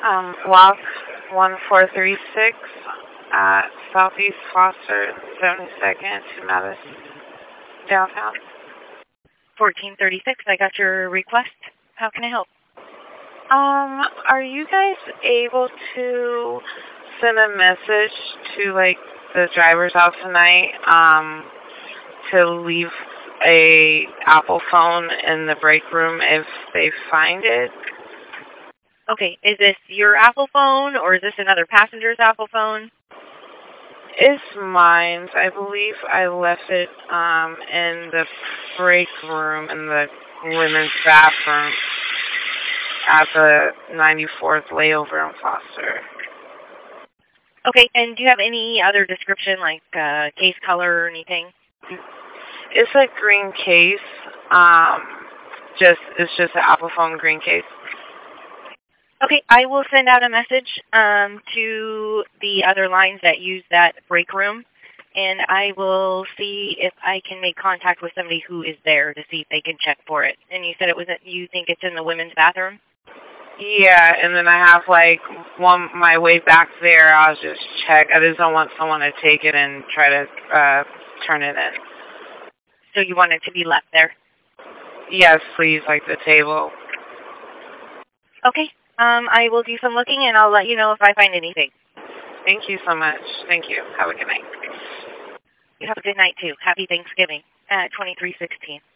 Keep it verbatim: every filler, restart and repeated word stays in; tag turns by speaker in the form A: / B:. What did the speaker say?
A: Um, block one four three six at Southeast Foster, seventy-second to Madison, downtown.
B: fourteen thirty-six, I got your request. How can I help?
A: Um, are you guys able to send a message to, like, the driver's house tonight, um, to leave a Apple phone in the break room if they find it?
B: Okay, is this your Apple phone, or is this another passenger's Apple phone?
A: It's mine. I believe I left it um, in the break room in the women's bathroom at the ninety-fourth layover in Foster.
B: Okay, and do you have any other description, like uh, case color or anything?
A: It's a green case. Um, just it's just an Apple phone green case.
B: Okay, I will send out a message um, to the other lines that use that break room, and I will see if I can make contact with somebody who is there to see if they can check for it. And you said it was, you think it's in the women's bathroom?
A: Yeah, and then I have, like, one my way back there, I'll just check. I just don't want someone to take it and try to uh, turn it in.
B: So you want it to be left there?
A: Yes, please, like the table.
B: Okay. Um, I will do some looking, and I'll let you know if I find anything.
A: Thank you so much. Thank you. Have a good night.
B: You have a good night, too. Happy Thanksgiving at twenty-three sixteen.